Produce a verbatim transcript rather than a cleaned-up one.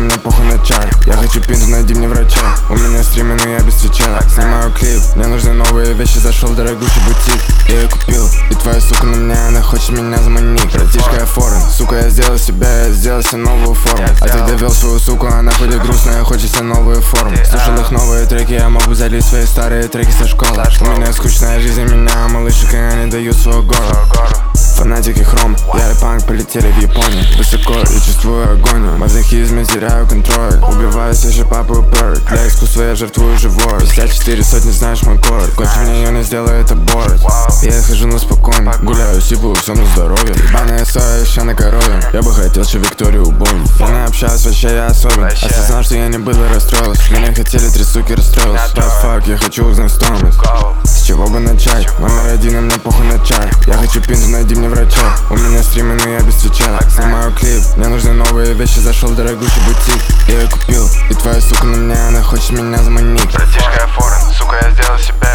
мне похуй на чай. Я хочу пинту, найди мне врача. У меня стримы, но я без свеча. Снимаю клип, мне нужны новые вещи. Зашел в дорогущий бутик, я ее купил. И твоя сука на меня, она хочет меня заманить. Братишка, я форен, сука, я сделал себя, я сделал себе новую форму. А ты довел свою суку, она ходит грустная, хочет себе новую форму. Слушал их новые треки, я могу залить свои старые треки со школы. У меня скучная жизнь, меня малышек, и они дают свою гору. Фанатики хром, я и панк полетели в Японию. Высоко я чувствую агонию. Мазохизм, я теряю контроль. Убиваю себе папу и перк. Для искусства я жертвую живой. пятьдесят четыре сотни, знаешь мой город. Кончи мне ее, не сделай это борот. Я хожу на спокойно, гуляю, сипу, все на здоровье. Ебаная соя, еще на корове. Я бы хотел, что Викторию убомнить. Я не общаюсь, вообще я особен. Осознал, что я не был и расстроился. Меня хотели три суки, расстроился. But fuck, я хочу узнать стоимость. С чего бы начать? Номер один, и мне похуй на чай. Я хочу пинту, найди мне врача. У меня стримы, но я без свеча. Снимаю клип, мне нужны новые вещи. Зашел в дорогущий бутик, я ее купил. И твоя сука на меня, она хочет меня заманить. Братишка, я форен, сука, я сделал себя.